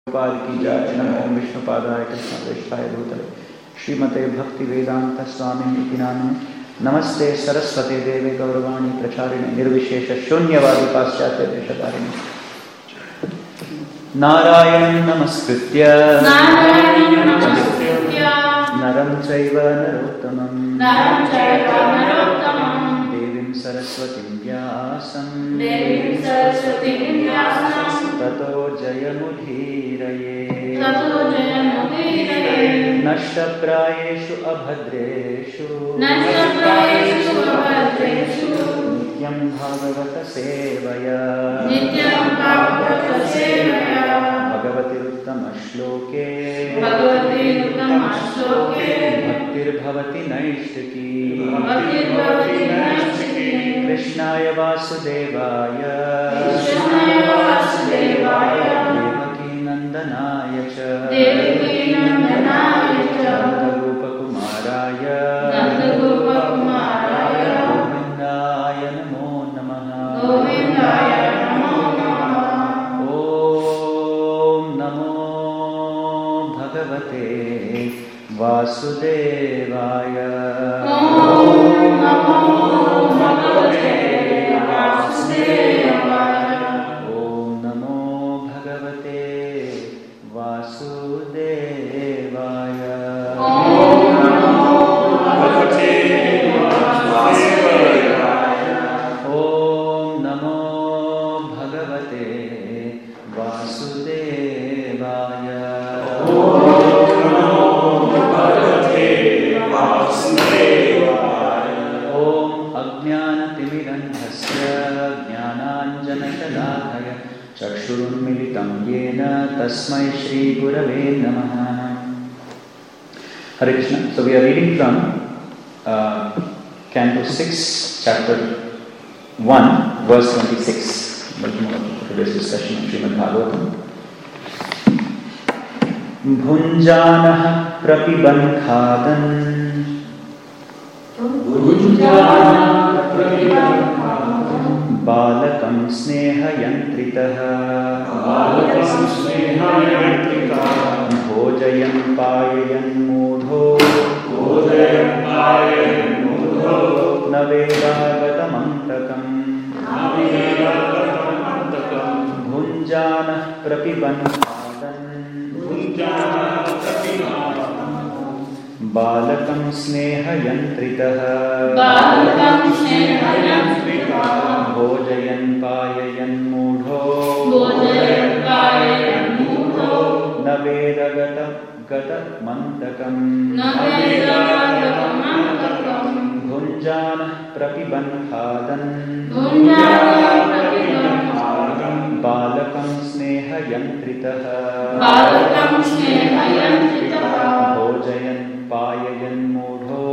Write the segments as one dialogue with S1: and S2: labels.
S1: पाद की जय। नमो विष्णुपादाय कृष्णवेष्टाय भूतले श्रीमते भक्ति वेदांत स्वामी इति नामिने नमस्ते सरस्वती देवे गौरवाणी प्रचारिणे निर्विशेष शून्यवादी पाश्चात्य देशधारिणे नारायणं नमस्कृत्य नरं चैव नरोत्तमं देवीं सरस्वतीं व्यासं ततो जयमुदीरये नष्टप्रायेषु अभद्रेषु नित्यं भागवत सेवया भगवतिरुत्तमश्लोके भक्तिर्भवति नैष्टिकी कृष्णाय वासुदेवाय देवकी नन्दनाय च नन्दगोपकुमाराय गोविन्दाय नमो नमः। ॐ नमो भगवते वासुदेवाय। Tasmai Shri Gurave Namaha. Hare Krishna. So we are reading from Canto 6, Chapter 1, verse 26. Welcome to today's discussion of Srimad Bhagavatam. Bhunjanah prapibankhadan Balakam snehayantritah Bhojayan payayan mudho Navedagatamamtakam Bhunjanah prapibankhadan Balakam snehayantritah Bhojayan payayan mudho Navedagatamamtakam Bhunjanah prapibankhadan Balakam snehayantritah Bhojayan payayan mudho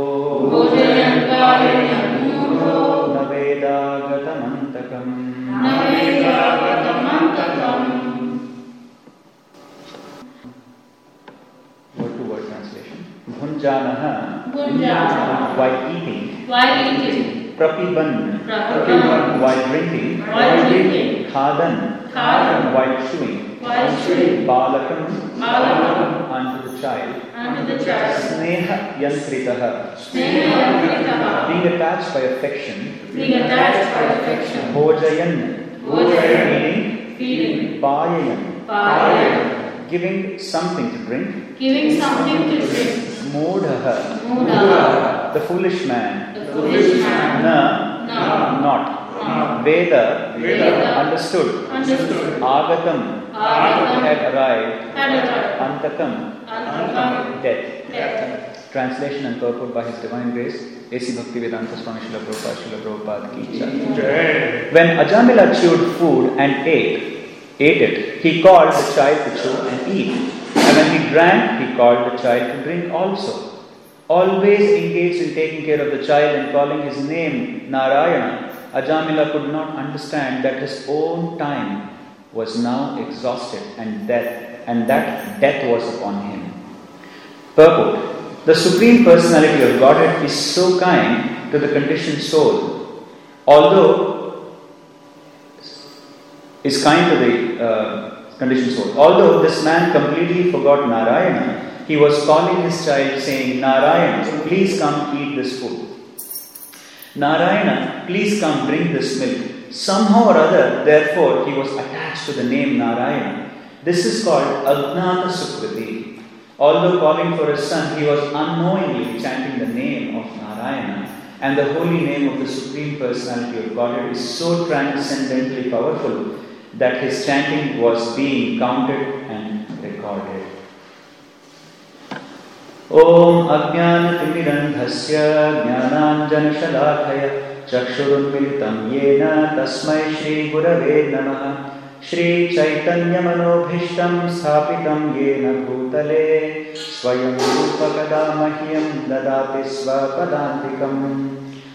S1: Navedagatamamtakam. Word to word translation. Bhunjanaha, while eating. Prapiban, while drinking. Khadan, while chewing. Balakam, unto the child. Sneha yantritaha, being attached by affection. Bhojayan, feeding. Payayan, giving something to drink. Mudhaha, the foolish man. Not. Veda, understood. Agatam, had arrived. Antakam, death. Translation and purport by His Divine Grace, A.C. Bhaktivedanta Swami Srila Prabhupada ki jai. When Ajamila chewed food and ate it, he called the child to chew and eat. And when he drank, he called the child to drink also. Always engaged in taking care of the child and calling his name Narayana, Ajamila could not understand that his own time was now exhausted and that death was upon him. Purport. The Supreme Personality of Godhead is so kind to the conditioned soul. Although is kind to the conditions hold. Although this man completely forgot Narayana, he was calling his child saying, Narayana, please come eat this food. Narayana, please come drink this milk. Somehow or other, therefore, he was attached to the name Narayana. This is called Ajnata Sukriti. Although calling for his son, he was unknowingly chanting the name of Narayana. And the holy name of the Supreme Personality of Godhead is so transcendently powerful that his chanting was being counted and recorded. Om Ajnana-timirandhasya Jnananjana-shalakaya Chakshurunmilitam Yena Tasmai Shri Gurave Namaha Shri Chaitanya Manobhishtam Sthapitam Yena Bhutale Swayam Rupakadamahyam Dadati Svapadantikam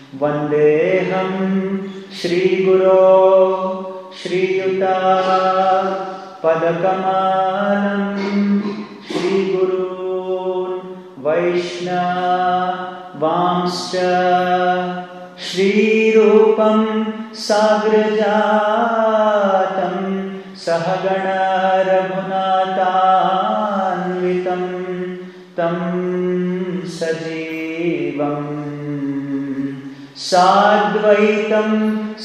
S1: Vandeham Shri Guru Shri Yuta Padakamanam Shri Guru Vaishna Vamscha Shri Rupam Sagrajatam Sahagana Raghunathanvitam Tam Sajivam Sadvaitam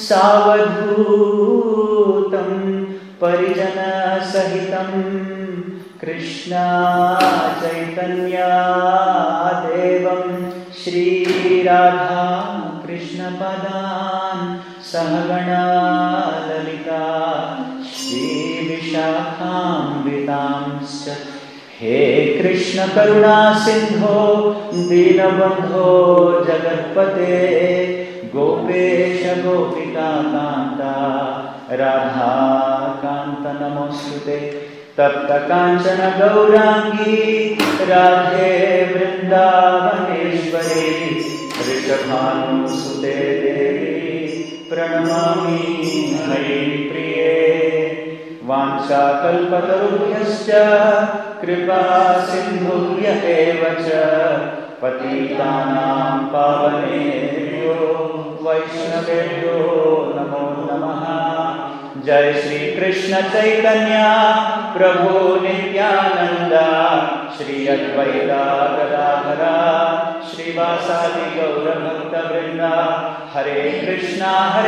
S1: Savadhutam Parijana Sahitam Krishna Chaitanya Devam Shri Radha Krishna Padan Sahagana Lalita Shri Vishakham He Krishna Karuna Sindho Dinabandho Jagatpate Gopesha Gopika Kanta Radha Kanta Namostute Tapta Kanchana Gaurangi Radhe Vrindavaneshwari Rishabhanu Sute Devi Pranamami Hari Priye Vancha Kalpatarubhyascha Kripa Sindhubhya Evacha Patitanam Pavanebhyo Vaishnavebhyo Namo Namaha Jai Shri Krishna Chaitanya Prabhu Nityananda Shri Advaita Gadadhara Shri Vasadi Gaura Bhakta Vrinda Hare Krishna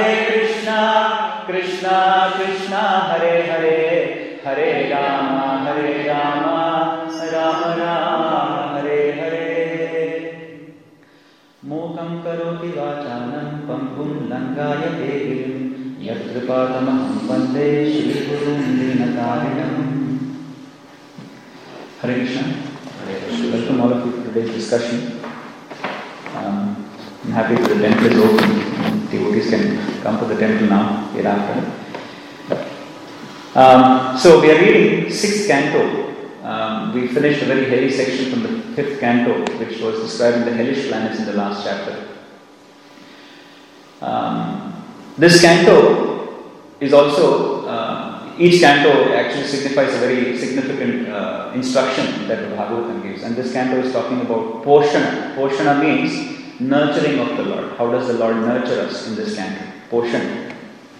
S1: Krishna Krishna Hare Hare Hare Rama Rama Rama Hare Hare Mukam Karoti Vachanam Pampum Langaya Devirim Yatripadamaham Vande Shri Gurum Dinatarinam. Hare Krishna. Welcome all of you to today's discussion. I'm happy that the temple is open. Devotees can come to the temple now, hereafter. So we are reading 6th canto. We finished a very heavy section from the 5th canto, which was describing the hellish planets in the last chapter. This canto is also, each canto actually signifies a very significant instruction that the Bhagavatam gives. And this canto is talking about Poshana. Poshana means nurturing of the Lord. How does the Lord nurture us in this canto? Poshana.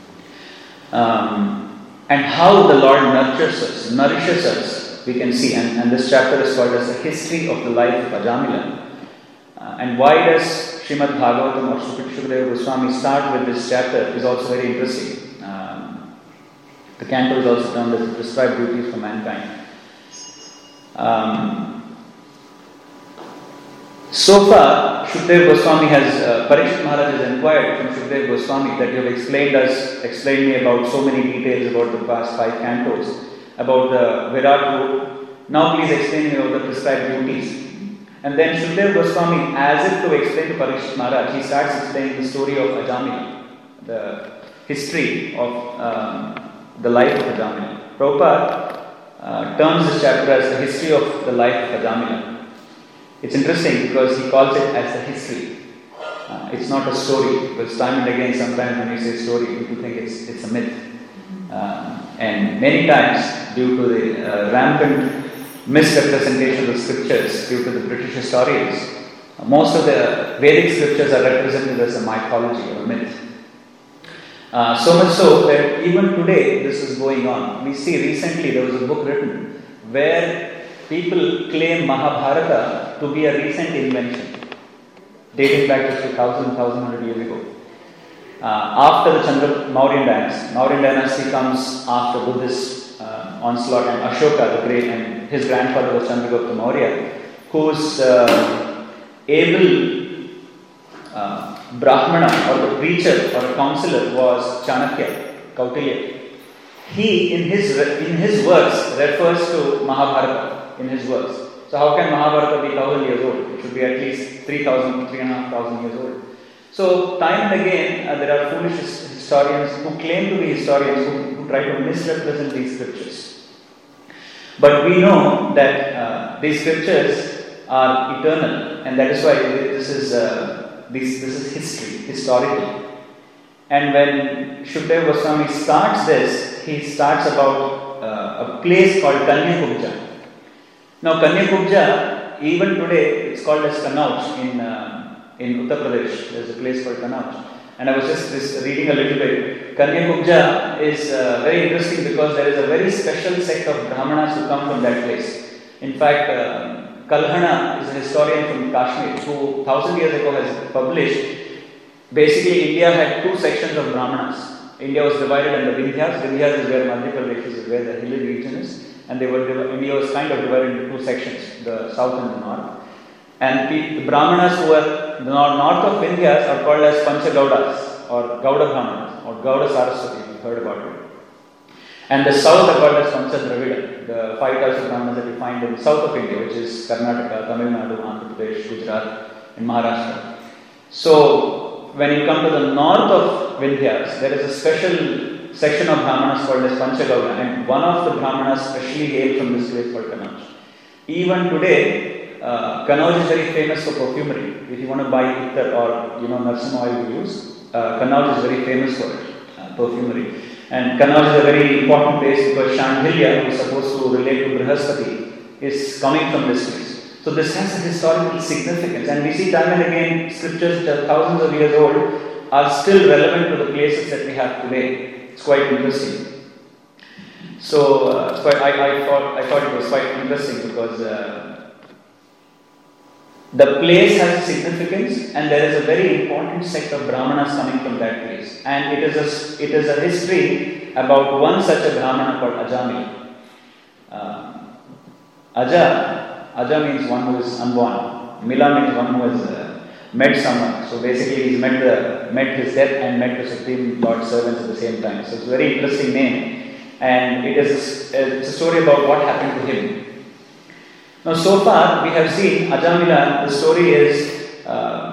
S1: And how the Lord nourishes us, we can see. And this chapter is called as the history of the life of Ajamila. And why does Srimad Bhagavatam or Shukadeva Goswami start with this chapter is also very interesting. The canto is also termed as the prescribed duties for mankind. So far, Shukadeva Goswami has, Parikshit Maharaj has inquired from Shukadeva Goswami that you have explained me about so many details about the past 5 cantos, about the Virat Root. Now please explain me about the prescribed duties. And then Shukadeva Goswami, as if to explain to Parikshit Maharaj, he starts explaining the story of Ajamila, the history of the life of Ajamila. Prabhupada terms this chapter as the history of the life of Ajamila. It's interesting because he calls it as the history. It's not a story, because time and again sometimes when you say story, people think it's a myth. And many times, due to the rampant misrepresentation of the scriptures due to the British historians, most of the Vedic scriptures are represented as a mythology or a myth. So much so that even today this is going on. We see recently there was a book written where people claim Mahabharata to be a recent invention, dating back to 1100 years ago. After the Mauryan dynasty comes after Buddhist onslaught, and Ashoka the Great, and his grandfather was Chandragupta Maurya, whose able Brahmana or the preacher or counselor was Chanakya, Kautilya. He in his works refers to Mahabharata in his works. So how can Mahabharata be 1000 years old? It should be at least 3000 to 3500 years old. So time and again there are foolish historians who claim to be historians who try to misrepresent these scriptures. But we know that these scriptures are eternal, and that is why this is history, historical. And when Shukadeva Goswami starts this, he starts about a place called Kanyakubja. Now Kanyakubja, even today, it's called as Kannauj in Uttar Pradesh. There's a place called Kannauj. And I was just reading a little bit. Kanyakubja is very interesting because there is a very special sect of Brahmanas who come from that place. In fact, Kalhana is a historian from Kashmir who 1000 years ago has published. Basically, India had two sections of Brahmanas. India was divided into Vindhyas. Vindhyas is where Madhya Pradesh is, where the hilly region is. And India was kind of divided into two sections, the south and the north. And the Brahmanas who were the north of Vindhyas are called as Panchagaudas or Gauda Brahmanas or Gauda Saraswati, if you've heard about it. And the south are called as Panchadravida, the 5 types of Brahmanas that you find in the south of India, which is Karnataka, Tamil Nadu, Andhra Pradesh, Gujarat, and Maharashtra. So, when you come to the north of Vindhyas, there is a special section of Brahmanas called as Panchagauda, and one of the Brahmanas specially hailed from this place called Kannauj. Even today, Kannauj is very famous for perfumery. If you want to buy ether or Narsima oil we use, Kannauj is very famous for it, perfumery. And Kannauj is a very important place because Shandilya, who is supposed to relate to Brihaspati, is coming from this place. So this has a historical significance, and we see time and again scriptures that are thousands of years old are still relevant to the places that we have today. It's quite interesting. So I thought it was quite interesting because the place has significance, and there is a very important sect of Brahmanas coming from that place. And it is a history about one such a Brahmana called Ajamila. Aja means one who is unborn. Mila means one who has met someone. So basically he's met his death and met the Supreme Lord's servants at the same time. So it's a very interesting name. And it's a story about what happened to him. Now, so far we have seen Ajamila. The story is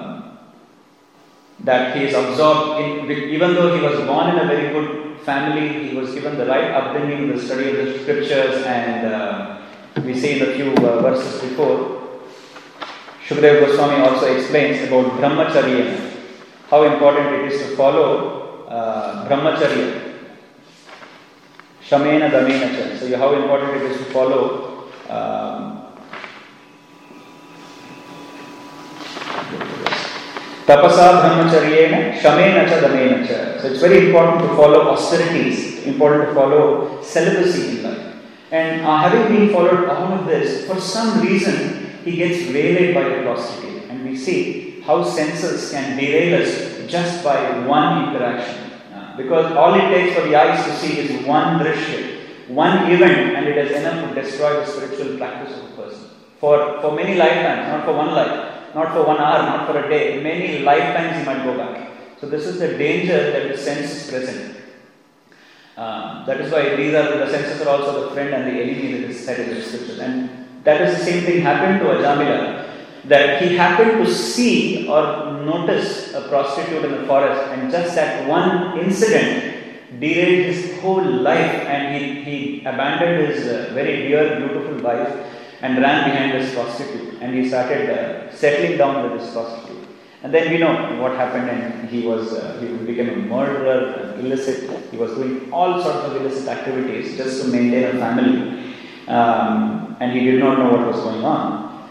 S1: that he is absorbed even though he was born in a very good family, he was given the right upbringing, the study of the scriptures, and we see in a few verses before, Shukadeva Goswami also explains about Brahmacharya, how important it is to follow Brahmacharya, Shamena Damena Cha. So how important it is to follow Tapasa Brahmacharyena Shamena Cha Damena Cha. So it's very important to follow austerities, important to follow celibacy in life. And having been followed all of this, for some reason he gets waylaid by a prostitute. And we see how senses can derail us just by one interaction. Because all it takes for the eyes to see is one drishya, one event, and it is enough to destroy the spiritual practice of a person. For many lifetimes, not for one life, not for 1 hour, not for a day, many lifetimes he might go back. So this is the danger that the sense is present. That is why the senses are also the friend and the enemy that is said in the scriptures. And that is the same thing happened to Ajamila, that he happened to see or notice a prostitute in the forest, and just that one incident derailed his whole life, and he abandoned his very dear, beautiful wife and ran behind this prostitute, and he started settling down with this prostitute. And then we know what happened, and he became a murderer, illicit. He was doing all sorts of illicit activities just to maintain a family, and he did not know what was going on.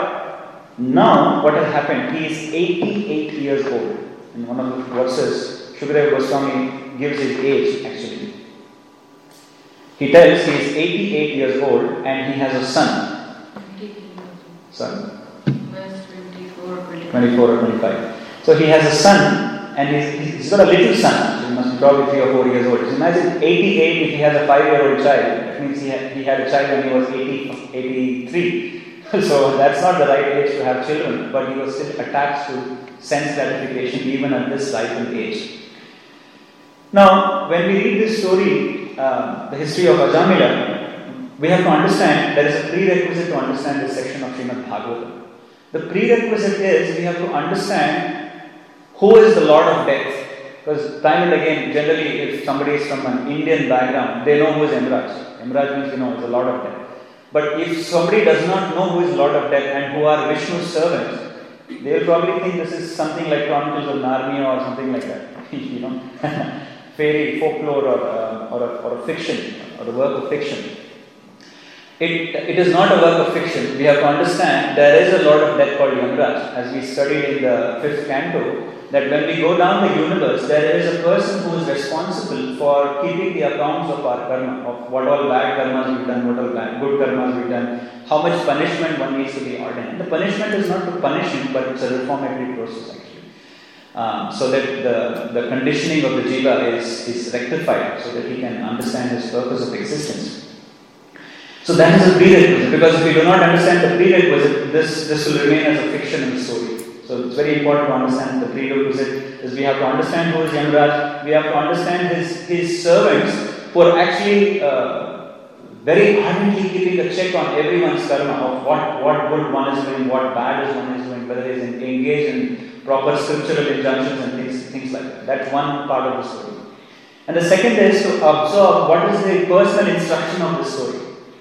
S1: But now what has happened? He is 88 years old. In one of the verses, Shukadeva Goswami gives his age actually. He tells he is 88 years old and he has a son. Son? 24 or 25. So he has a son and he's got a little son. So he must be probably 3 or 4 years old. So imagine 88 if he has a 5-year-old child. That means he had a child when he was 83. So that's not the right age to have children, but he was still attached to sense gratification even at this ripened age. Now, when we read this story, the history of Ajamila, we have to understand there is a prerequisite to understand this section of Srimad Bhagavatam. The prerequisite is we have to understand who is the Lord of Death. Because time and again, generally, if somebody is from an Indian background, they know who is Yamraj. Yamraj means, is the Lord of Death. But if somebody does not know who is Lord of Death and who are Vishnu's servants, they will probably think this is something like Chronicles of Narnia or something like that. Fairy, folklore or a fiction, or a work of fiction. It is not a work of fiction. We have to understand there is a Lord of Death called Yamraj, as we studied in the 5th canto, that when we go down the universe, there is a person who is responsible for keeping the accounts of our karma, of what all bad karmas we've done, what all good karmas we've done, how much punishment one needs to be ordained. And the punishment is not to punish him, but it's a reformatory process actually. So that the conditioning of the jiva is rectified, so that he can understand his purpose of existence. So that is a prerequisite, because if we do not understand the prerequisite, this will remain as a fiction in the story. So it's very important to understand the prerequisite is we have to understand who is Yamraj, we have to understand his servants who are actually very ardently keeping a check on everyone's karma of what good one is doing, what bad is one is doing, whether he is engaged in proper scriptural injunctions and things like that. That's one part of the story. And the second is to absorb what is the personal instruction of the story,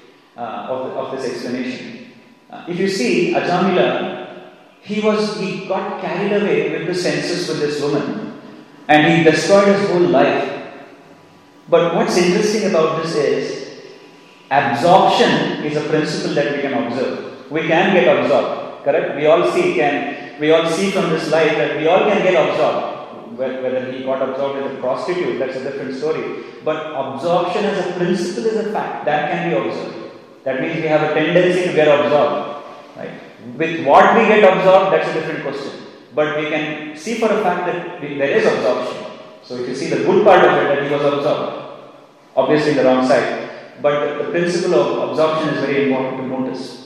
S1: of this explanation. If you see Ajamila, he got carried away with the senses with this woman and he destroyed his whole life. But what's interesting about this is absorption is a principle that we can observe. We can get absorbed, correct? We all see from this life that we all can get absorbed. Whether he got absorbed as a prostitute, that's a different story. But absorption as a principle is a fact that can be observed. That means we have a tendency to get absorbed, right? With what we get absorbed, that's a different question. But we can see for a fact that there is absorption. So if you see the good part of it, that he was absorbed, obviously the wrong side. But the principle of absorption is very important to notice.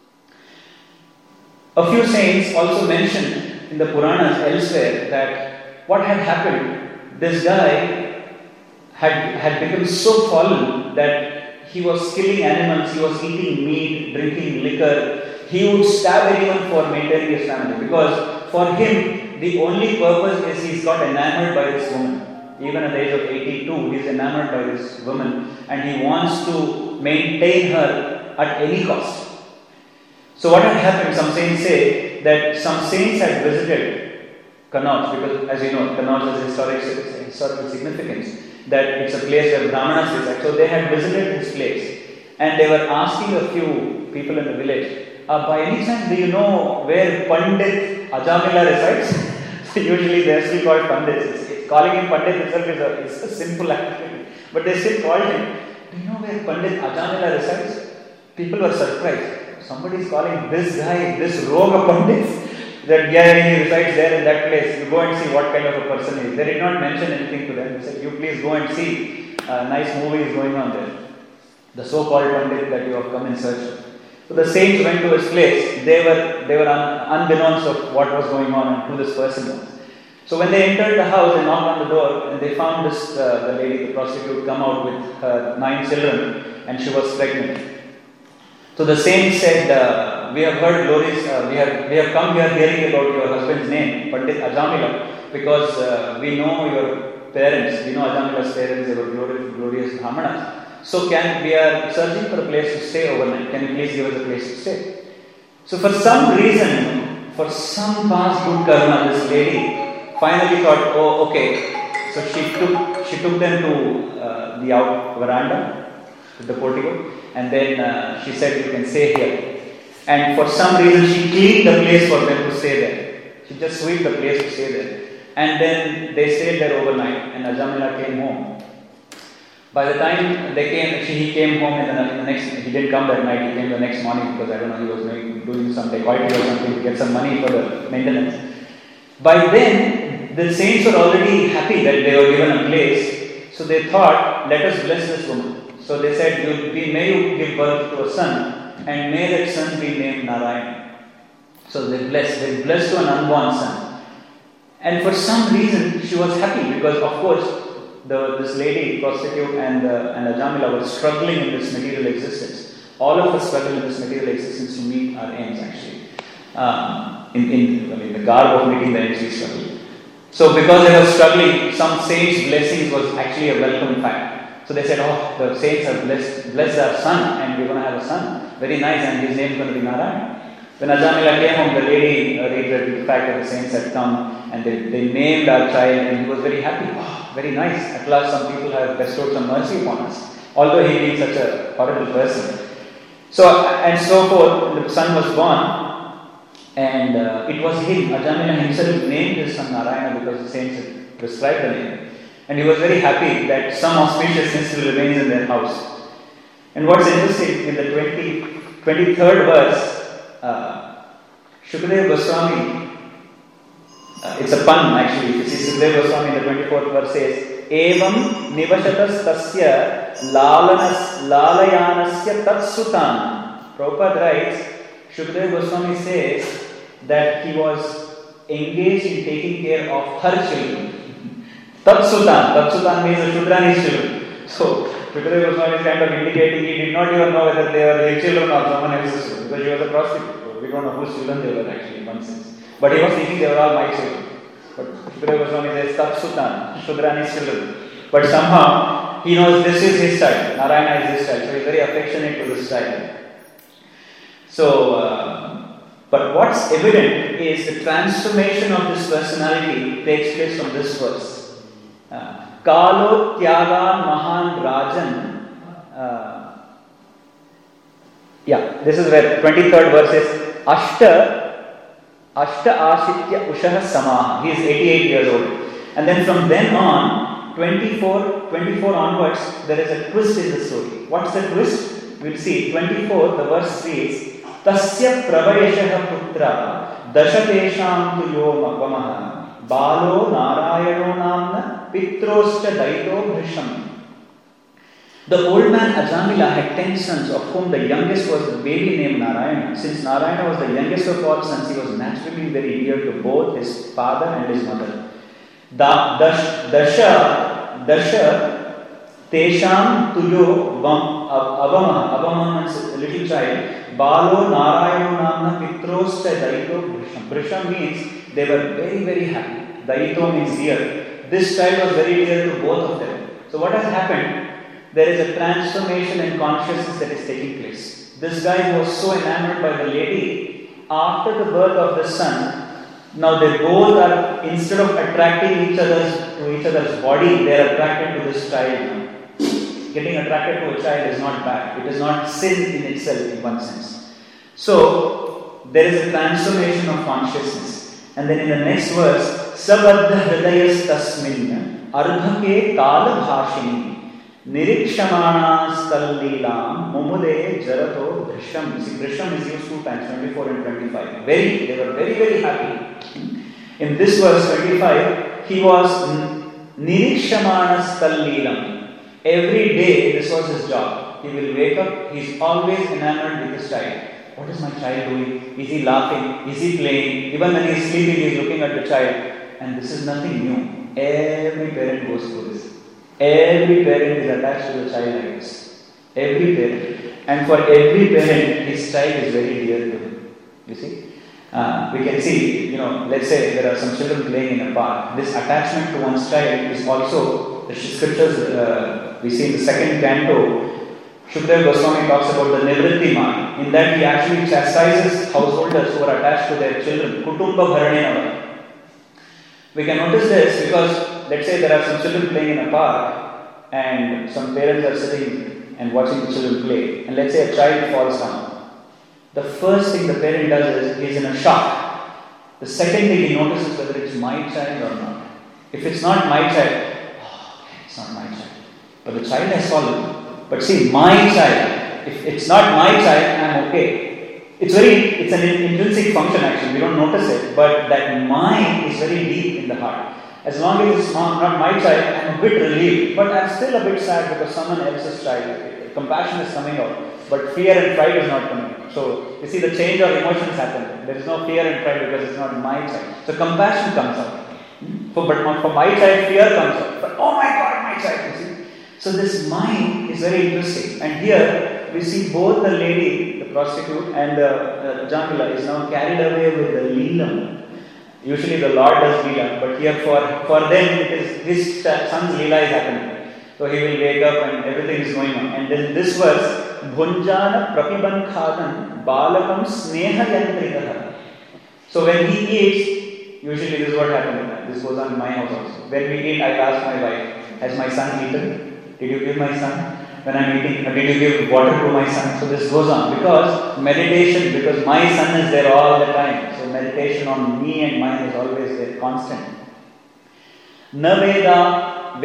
S1: A few saints also mention in the Puranas elsewhere that what had happened, this guy had become so fallen that he was killing animals, he was eating meat, drinking liquor. He would stab anyone for maintaining his family, because for him the only purpose is he's got enamored by this woman. Even at the age of 82, he's enamored by this woman and he wants to maintain her at any cost. So what had happened, some saints say that some saints had visited Kannauj, because as you know, Kannauj has historical significance, that it's a place where Brahmanas reside. So they had visited this place and they were asking a few people in the village, by any chance do you know where Pandit Ajamila resides? Usually they are still called Pandits. Calling him Pandit itself is a simple activity, but they still called him. Do you know where Pandit Ajamila resides? People were surprised. Somebody is calling this guy, this rogue of Pandits, that he resides there in that place. You go and see what kind of a person he is. They did not mention anything to them. They said, you please go and see. Nice movie is going on there. The so-called Pandit that you have come in search of. So the saints went to his place. They were unbeknownst of what was going on and who this person was. So when they entered the house, they knocked on the door and they found the lady, the prostitute, come out with her 9 children and she was pregnant. So the saint said, we have heard glories, we have come here hearing about your husband's name, Pandit Ajamila, because we know your parents, we know Ajamila's parents, they were glorious Brahmanas. So we are searching for a place to stay overnight. Can you please give us a place to stay? So for some reason, for some past good karma, this lady finally thought, oh, okay. So she took them to the out veranda, to the portico, and then she said, you can stay here. And for some reason, she cleaned the place for them to stay there. She just swept the place to stay there. And then they stayed there overnight, and Ajamila came home. By the time he came home in the next, he didn't come that night, he came the next morning because I don't know, he was doing some dacoity or something to get some money for the maintenance. By then, the saints were already happy that they were given a place, so they thought, let us bless this woman. So they said, may you give birth to a son, and may that son be named Narayana. So they blessed to an unborn son. And for some reason, she was happy because, of course, this lady, prostitute, and Ajamila were struggling in this material existence. All of us struggle in this material existence to meet our aims, actually. In the garb of meeting the aims, we struggle. So because they were struggling, some saints' blessings was actually a welcome fact. So they said, the saints have blessed our son, and we're going to have a son. Very nice, and his name is going to be Narayana. When Ajamila came home, the lady reiterated the fact that the saints had come, and they named our child, and he was very happy. Very nice. At last, some people have bestowed some mercy upon us, although he being such a horrible person. So, and so forth, the son was born, and it was him, Ajamila himself, named his son Narayana because the saints had prescribed the name. And he was very happy that some auspiciousness still remains in their house. And what's interesting, in the 23rd verse, Shukadeva Goswami, it's a pun actually. You see, Shukadeva Goswami in the 24th verse says, Evam nivashatas tasya lalayanasya tatsutan. Prabhupada writes, Shukadeva Goswami says that he was engaged in taking care of her children. Tatsutan means the Shudrani's children. So, Shukadeva Goswami is kind of indicating he did not even know whether they were his children or someone else's children, because he was a prostitute. We don't know whose children they were actually in one sense. But he was thinking they were all my children. But Shukadeva Goswami says Tatsutan, Shudrani's children. But somehow he knows this is his child, Narayana is his child, so he is very affectionate to this child. So, but what's evident is the transformation of this personality takes place from this verse. Kalo Tyagan Mahan Rajan. This is where 23rd verse is Ashta Ashitya Ushaha Samaha. He is 88 years old. And then from then on, 24 onwards, there is a twist in the story. What's the twist? We'll see. 24, the verse reads, Tasya Pravayashaha Putra Dashatesham Tuyo Vamaha Balo Narayano Namna Pitroscha Daito Bhrisham. The old man Ajamila had 10 sons, of whom the youngest was the baby named Narayana. Since Narayana was the youngest of all sons, he was naturally very dear to both his father and his mother. Dasha Tesham Tuyo Avama means a little child. Balo Narayano Namna Pitroscha Daito Bhrisham. Bhrisham means they were very, very happy. Daito means dear. This child was very dear to both of them. So what has happened? There is a transformation in consciousness that is taking place. This guy was so enamored by the lady, after the birth of the son, now they both are, instead of attracting each other's body, they are attracted to this child. Getting attracted to a child is not bad. It is not sin in itself in one sense. So, there is a transformation of consciousness. And then in the next verse, Sabaddha Hridayas Tasmin Ardhake Kala Bhashini Nirikshamana Stallilam Mumude Jarato Drishyam. See, Drishyam is used 2 times, 24 and 25. They were very, very happy. In this verse 25, he was Nirikshamana Stallilam. Every day, this was his job. He will wake up, he is always enamored with his child. What is my child doing? Is he laughing? Is he playing? Even when he is sleeping, he is looking at the child. And this is nothing new. Every parent goes through this. Every parent is attached to the child like this. Every parent. And for every parent, his child is very dear to him. You see? We can see, let's say there are some children playing in a park. This attachment to one's child is also, the scriptures we see in the second canto, Shukadeva Goswami talks about the Nivritti Marg. In that he actually chastises householders who are attached to their children. Kutumba Bharanenava. We can notice this because, let's say there are some children playing in a park and some parents are sitting and watching the children play. And let's say a child falls down. The first thing the parent does is he is in a shock. The second thing he notices whether it's my child or not. If it's not my child, it's not my child. But the child has fallen. But see, my child, if it's not my child, I'm okay. It's an intrinsic function actually, we don't notice it, but that mine is very deep in the heart. As long as it's not my child, I'm a bit relieved, but I'm still a bit sad because someone else's child. Compassion is coming out, but fear and pride is not coming out. So, you see the change of emotions happen. There is no fear and pride because it's not my child. So, compassion comes out. But for my child, fear comes out. But oh my God, my child, you see. So, this mind is very interesting. And here, we see both the lady, the prostitute, and the Jamila is now carried away with the Leela. Usually the Lord does Leela, but here for them it is his son's Leela is happening. So he will wake up and everything is going on. And then this verse, Bhunjana Prapibankhadan Balakam Sneha Yantrikaha. So when he eats, usually this is what happens. This goes on in my house also. When we eat, I ask my wife, has my son eaten? Did you give my son? When I'm eating, did you give water to my son? So this goes on because meditation, because my son is there all the time. So meditation on me and mine is always there, constant. Na Veda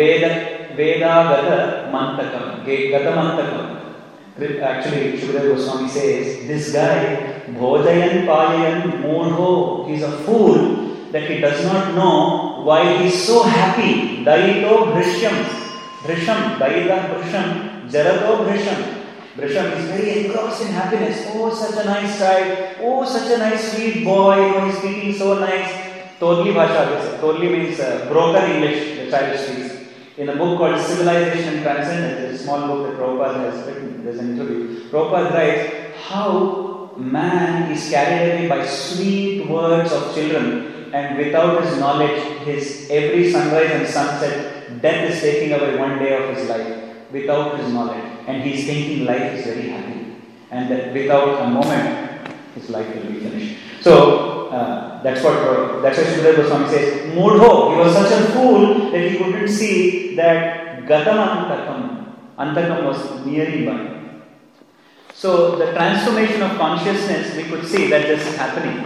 S1: Gata Mantakam. Gata Mantakam. Actually, Shukadeva Goswami says, this guy, Bhojayan Payayan Murho, he's a fool that he does not know why he's so happy. Daito Brishyam. Brisham, Daita Brisham. Jarato Brisham. Brisham is very engrossed in happiness. Oh, such a nice child. Oh, such a nice sweet boy. Oh, he's speaking so nice. Todli Bhasha. Todli means broken English, the child speaks. In a book called Civilization and Transcendence, there's a small book that Prabhupada has written. There's an interview. Prabhupada writes how man is carried away by sweet words of children, and without his knowledge, his every sunrise and sunset, death is taking away one day of his life. Without his knowledge, and he's thinking life is very happy, and that without a moment his life will be finished. So that's why Shukadeva Goswami says, Mudho, he was such a fool that he couldn't see that Gatam Antakam was nearing by. So the transformation of consciousness, we could see that this is happening.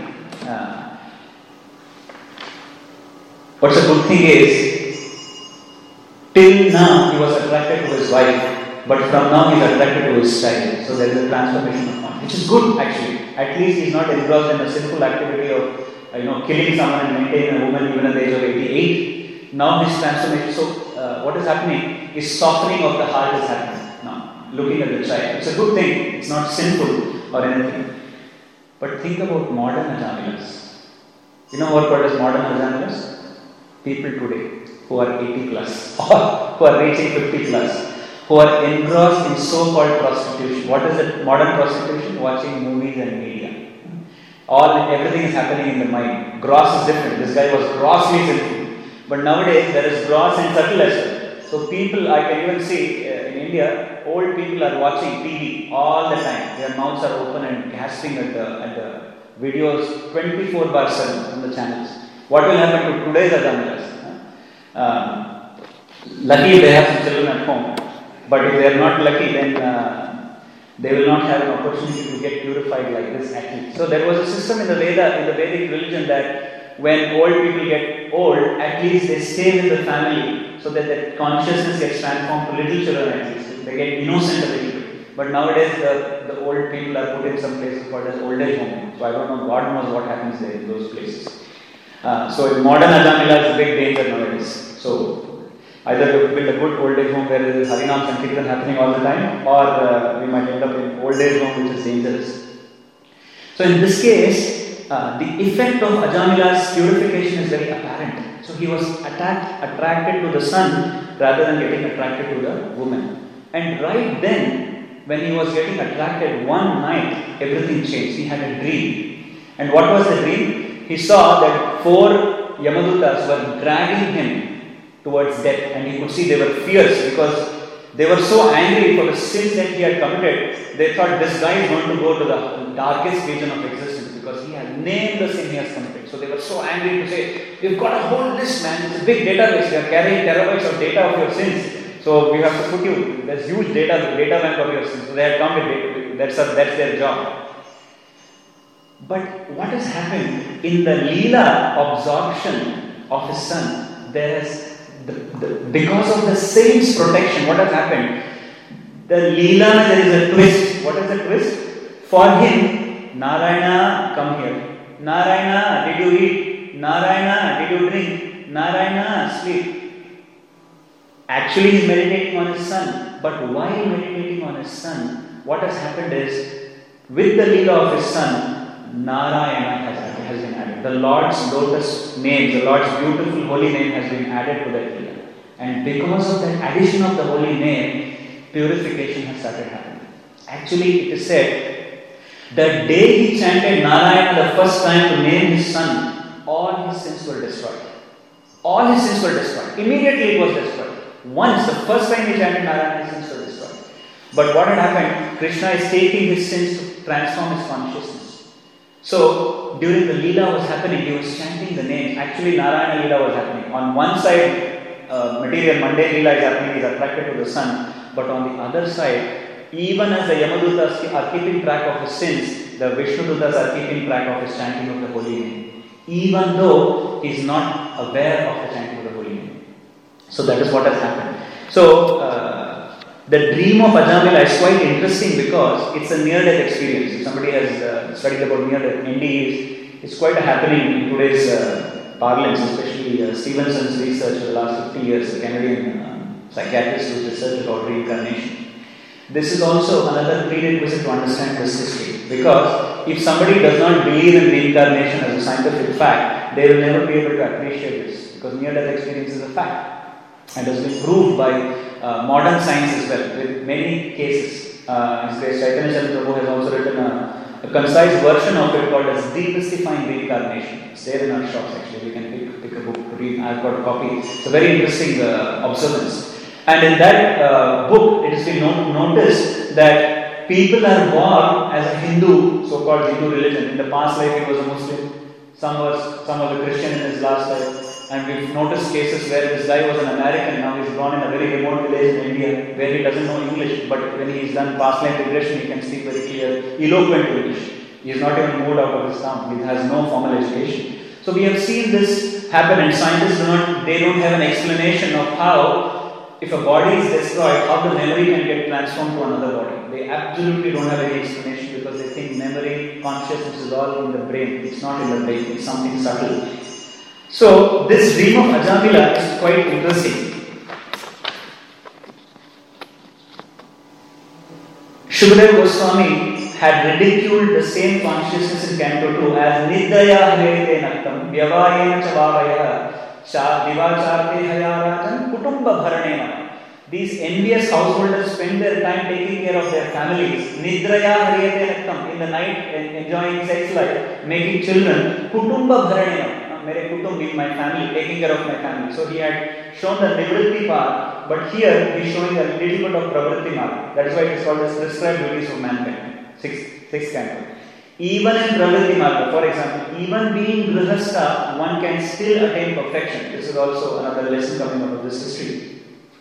S1: What's the good thing is, till now he was attracted to his wife, but from now he is attracted to his child. So there is a transformation of mind, which is good actually. At least he is not engrossed in a sinful activity of killing someone and maintaining a woman even at the age of 88. Now his transformation. So what is happening is softening of the heart is happening now. Looking at the child, it's a good thing. It's not sinful or anything. But think about modern Ajamilas. You know what is modern Ajamilas? People today who are 80 plus or who are reaching 50 plus, who are engrossed in so-called prostitution. What is it? Modern prostitution? Watching movies and media. Everything is happening in the mind. Gross is different. This guy was grossly sinful. But nowadays there is gross and subtle as well. So people, I can even see in India, old people are watching TV all the time. Their mouths are open and gasping at the videos 24/7 on the channels. What will happen to today's Ajamilas? Lucky they have some children at home, but if they are not lucky, then they will not have an opportunity to get purified like this actually. So there was a system in the Vedic religion that when old people get old, at least they stay with the family so that the consciousness gets transformed to little children at least. They get innocent a little bit. But nowadays the old people are put in some places called as old age home. So I don't know, God knows what happens there in those places. So in modern Ajamila is a big danger nowadays. So either you build a good old age home where there is Harinam Sankirtan happening all the time, or we might end up in old age home which is dangerous. So in this case, the effect of Ajamila's purification is very apparent. So he was attracted to the son rather than getting attracted to the woman. And right then, when he was getting attracted one night, everything changed. He had a dream. And what was the dream? He saw that 4 Yamadutas were dragging him towards death, and he could see they were fierce because they were so angry for the sins that he had committed. They thought this guy is going to go to the darkest region of existence because he has named the sin he has committed. So they were so angry to say, we've got a whole list, man. It's a big database. We are carrying terabytes of data of your sins. So we have to put you, there's huge data bank of your sins. So they had come with data. That's their job. But what has happened in the Leela absorption of his son? because of the saint's protection, what has happened? The Leela, there is a twist. What is the twist? For him, Narayana, come here. Narayana, did you eat? Narayana, did you drink? Narayana, sleep. Actually, he is meditating on his son. But while meditating on his son, what has happened is, with the Leela of his son, Narayana has been added. The Lord's lotus name, the Lord's beautiful holy name has been added to that Leela. And because of that addition of the holy name, purification has started happening. Actually, it is said, the day he chanted Narayana the first time to name his son, all his sins were destroyed. All his sins were destroyed. Immediately it was destroyed. Once, the first time he chanted Narayana, his sins were destroyed. But what had happened? Krishna is taking his sins to transform his consciousness. So, during the Leela was happening, he was chanting the name. Actually, Narayana Leela was happening. On one side, material mundane Leela is happening, he is attracted to the sun. But on the other side, even as the Yamadutas are keeping track of his sins, the Vishnudutas are keeping track of his chanting of the holy name. Even though he is not aware of the chanting of the holy name. So that is what has happened. So, the dream of Ajamila is quite interesting because it's a near-death experience. If somebody has studied about near-death, NDEs, it's quite a happening in today's parlance, especially Stevenson's research for the last 50 years, the Canadian psychiatrist who's researched about reincarnation. This is also another prerequisite to understand this history, because if somebody does not believe in reincarnation as a scientific fact, they will never be able to appreciate this, because near-death experience is a fact and has been proved by modern science as well, with many cases. His Grace Chaitanya Chandra Prabhu has also written a concise version of it called as Demystifying Reincarnation. It's there in our shops actually, we can pick a book to read. I've got a copy. It's a very interesting observance. And in that book, it has been noticed that people are born as a Hindu, so-called Hindu religion. In the past life, he was a Muslim. Some was a Christian in his last life. And we've noticed cases where this guy was an American, now he's born in a very remote village in India, where he doesn't know English, but when he's done past life regression, he can speak very clear, eloquent English. He is not even moved out of his town. He has no formal education. So we have seen this happen, and scientists don't have an explanation of how, if a body is destroyed, how the memory can get transformed to another body. They absolutely don't have any explanation, because they think memory, consciousness is all in the brain. It's not in the brain, it's something subtle. So, this dream of Ajamila is quite interesting. Shukadeva Goswami had ridiculed the same consciousness in Canto 2 as Nidaya Hrete Naktam, Vyavayena Chavavaya, Divacharte Hayarajan, Kutumba Bharanena. These envious householders spend their time taking care of their families. Nidraya Hrete Naktam, in the night enjoying sex life, making children. Kutumba Bharanena. Mere kutumbi, my family, taking care of my family. So he had shown the nivritti path, but here he is showing a little bit of pravritti marg. That is why it is called as prescribed duties of mankind. Sixth canto. Even in pravritti marg, for example, even being grihastha, one can still attain perfection. This is also another lesson coming out of this history.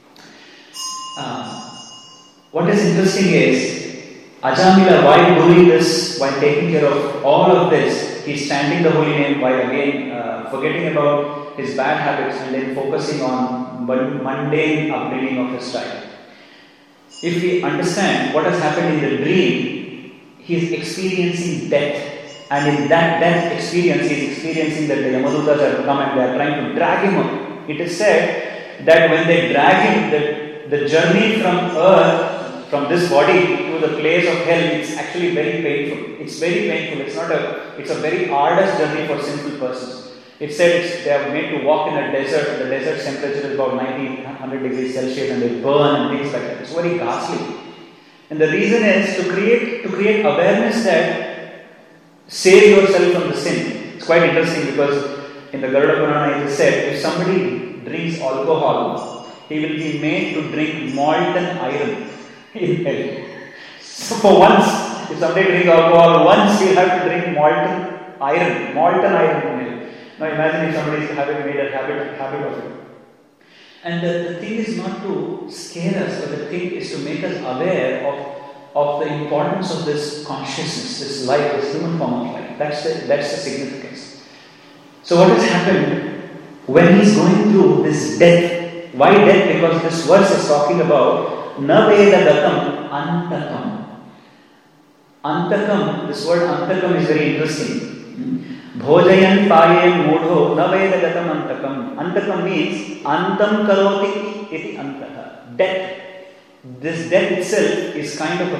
S1: What is interesting is, Ajamila, while doing this, while taking care of all of this, he is chanting the holy name while again forgetting about his bad habits and then focusing on mundane upbringing of his child. If we understand what has happened in the dream, he is experiencing death, and in that death experience, he is experiencing that the Yamadutas have come and they are trying to drag him up. It is said that when they drag him, the journey from earth, from this body to the place of hell, it's actually very painful. It's very painful. It's a very arduous journey for sinful persons. It's said they are made to walk in a desert. The desert's temperature is about 100 degrees Celsius, and they burn and things like that. It's very ghastly. And the reason is to create awareness that save yourself from the sin. It's quite interesting because in the Garuda Purana it is said if somebody drinks alcohol, he will be made to drink molten iron in hell. So for once, if somebody drinks alcohol, once he'll have to drink molten iron in hell. Now imagine if somebody is made a habit of it. And the thing is not to scare us, but the thing is to make us aware of the importance of this consciousness, this life, this human form of life. That's the significance. So what has happened? when he's going through this death. Why death? Because this verse is talking about na veda gatam antakam. Antakam, this word antakam is very interesting. Bhojayan payen mudho na veda gatam antakam. Antakam means antam karoti iti antaka. Death. This death itself is kind of a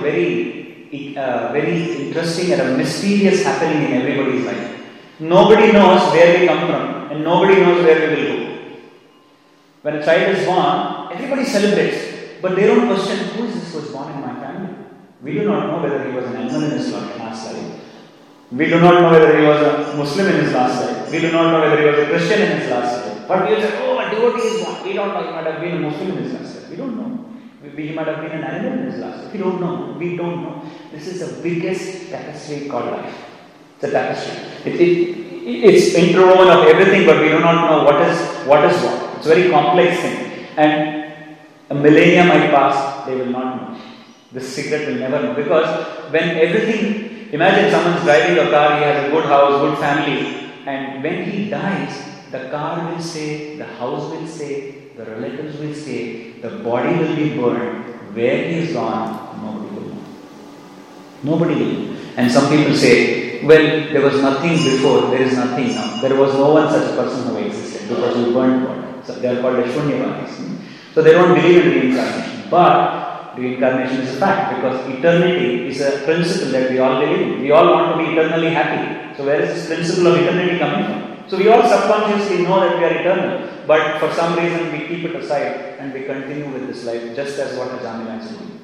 S1: very interesting and a mysterious happening in everybody's life. Nobody knows where we come from and nobody knows where we will go. When a child is born, everybody celebrates, but they don't question who is this who was born in my family. We do not know whether he was an animal in his last life. We do not know whether he was a Muslim in his last life. We do not know whether he was a Christian in his last life. But we will say, oh, a devotee is born. We don't know, he might have been a Muslim in his last life. We don't know. He might have been an animal in his last life. We don't know. We don't know. This is the biggest tapestry called life. It's a tapestry. It's interwoven of everything, but we do not know what is what. It's a very complex thing. And a millennia might pass, they will not know. This secret will never know. Because when everything, imagine someone's driving a car, he has a good house, good family, and when he dies, the car will stay, the house will stay, the relatives will stay, the body will be burned. Where he is gone, nobody will know. Nobody will know. And some people say, well, there was nothing before, there is nothing now. There was no one such a person who existed because we burned body. So they are called as Shunyavadis. So they don't believe in reincarnation. But reincarnation is a fact because eternity is a principle that we all believe in. We all want to be eternally happy. So where is this principle of eternity coming from? So we all subconsciously know that we are eternal. But for some reason we keep it aside and we continue with this life just as what Ajamila is doing.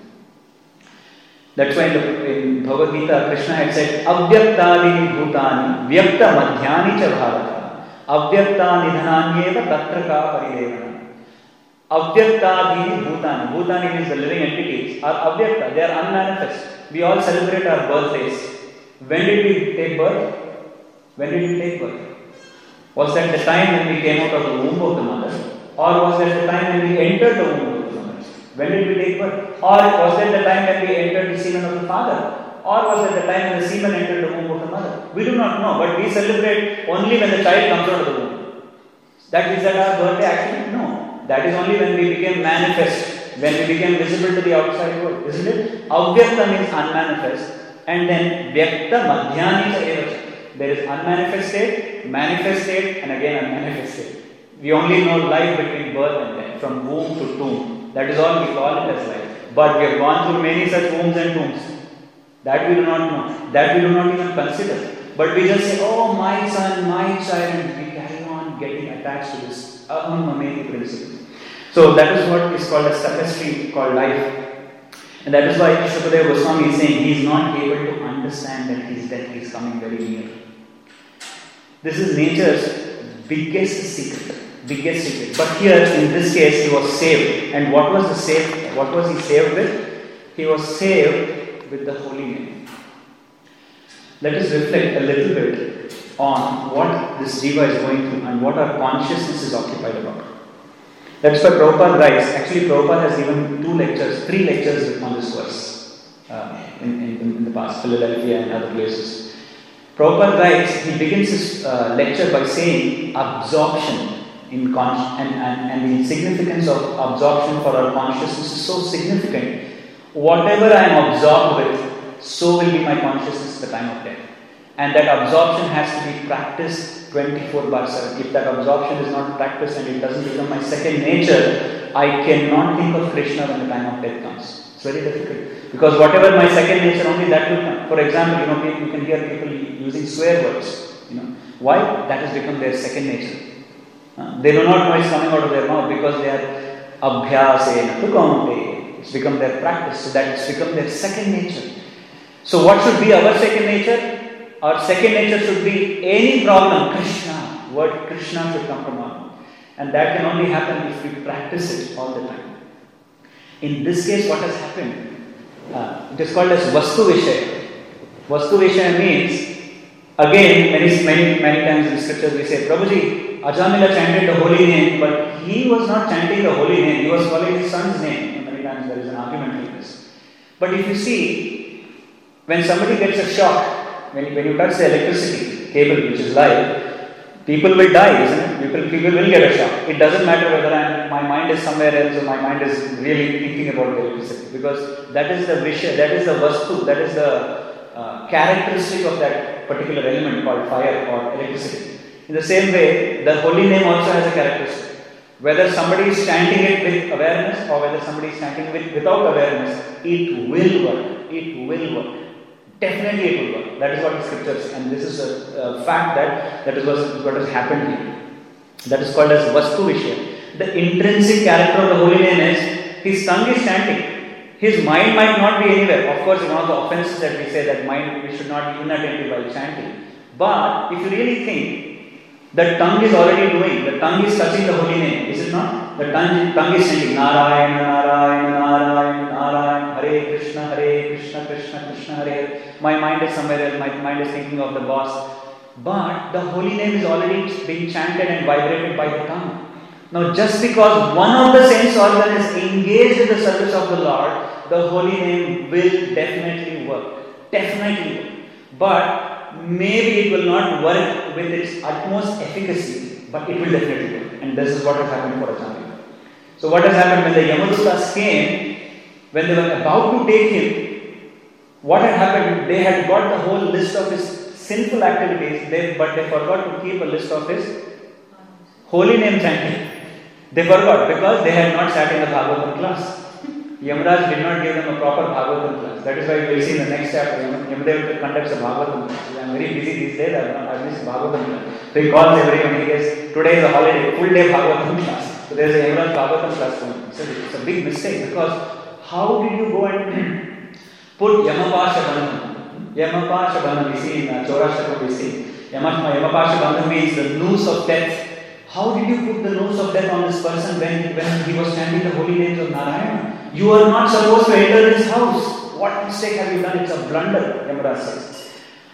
S1: That's why in Bhagavad Gita, Krishna had said, Avyaktadini bhutani vyakta madhyani cha bharata avyakta nidhananyeva tatraka paridevana. Avyaktadini bhutani. Bhutani means the living entities are avyakta. They are unmanifest. We all celebrate our birthdays. When did we take birth? When did we take birth? Was that the time when we came out of the womb of the mother? Or was that the time when we entered the womb of the mother? When did we take birth? Or was that the time when we entered the semen of the father? Or was that the time when the semen entered the womb of the mother? We do not know, but we celebrate only when the child comes out of the womb. Is that our birthday actually? No. That is only when we became manifest, when we became visible to the outside world, isn't it? Avyakta means unmanifest, and then Vyakta Madhyani Evacha. There is unmanifest state, manifest state, and again unmanifest state. We only know life between birth and death, from womb to tomb. That is all we call it as life. But we have gone through many such wombs and tombs. That we do not know. That we do not even consider. But we just say, oh, my son, my child, and we carry on getting attached to this Aham principle. So that is what is called a tapestry called life. And that is why Shukadeva Goswami is saying he is not able to understand that his death is coming very near. This is nature's biggest secret. But here, in this case, he was saved. And what was he saved with? He was saved with the holy name. Let us reflect a little bit on what this jiva is going through and what our consciousness is occupied about. That's why Prabhupada writes, actually Prabhupada has given 3 lectures on this verse in the past, Philadelphia and other places. Prabhupada writes, he begins his lecture by saying absorption and the significance of absorption for our consciousness is so significant. Whatever I am absorbed with, so will be my consciousness at the time of death. And that absorption has to be practiced 24/7. If that absorption is not practiced and it doesn't become my second nature, I cannot think of Krishna when the time of death comes. It's very difficult. Because whatever my second nature, only that will come. For example, you can hear people using swear words. Why? That has become their second nature. They do not know it's coming out of their mouth because they are abhyasena tukaunte. It's become their practice. So that it's become their second nature. So what should be our second nature? Our second nature should be any problem, Krishna. Word Krishna should come from our mouth. And that can only happen if we practice it all the time. In this case, what has happened? It is called as Vastu Vishaya. Vastu Vishaya means, again, many times in the scriptures we say, Prabhuji, Ajamila chanted the holy name, but he was not chanting the holy name, he was calling his son's name. And many times there is an argument like this. But if you see, when somebody gets a shock, when you touch the electricity cable which is live, People will die, isn't it? People will get a shock. It doesn't matter whether my mind is somewhere else or my mind is really thinking about the electricity, because that is the vishya, that is the vastu, that is the characteristic of that particular element called fire or electricity. In the same way, the holy name also has a characteristic. Whether somebody is chanting it with awareness or whether somebody is chanting it without awareness, it will work. It will work. Definitely it will work. That is what the scripture says, and this is a fact that is what has happened here. That is called as Vastu Vishya. The intrinsic character of the holy name is his tongue is chanting. His mind might not be anywhere. Of course, one of the offenses that we say that we should not be inattentive while chanting. But if you really think, the tongue is already doing, the tongue is touching the holy name, is it not? The tongue is saying Narayana, Narayana, Narayana, Narayana, Hare Krishna, Krishna Krishna, Hare. My mind is somewhere else, my mind is thinking of the boss. But the holy name is already being chanted and vibrated by the tongue. Now, just because one of the sense organs is engaged in the service of the Lord, the holy name will definitely work. Definitely work. But maybe it will not work with its utmost efficacy, but it will definitely work. And this is what has happened for Achandraya. So what has happened when the Yamadutas came, when they were about to take him, what had happened, they had got the whole list of his sinful activities, but they forgot to keep a list of his holy name chanting. They forgot because they had not sat in the Bhagavatam class. Yamaraj did not give them a proper Bhagavatam class. That is why we will see in the next chapter, Yamadeva conducts a Bhagavatam class. I am very busy these days, I missed Bhagavatam class. So he calls everyone, he says, today is a holiday, full day Bhagavatam class. So there is a Yamaraj Bhagavatam class for him. So it's a big mistake, because how did you go and put Yamapasha Bandham? Yamapasha Bandham, we see in Chaurashtakam, we see. Yamapasha Bandham means the noose of death. How did you put the noose of death on this person when he was chanting the holy names of Narayana? You are not supposed to enter his house. What mistake have you done? It's a blunder, Yamaraj says.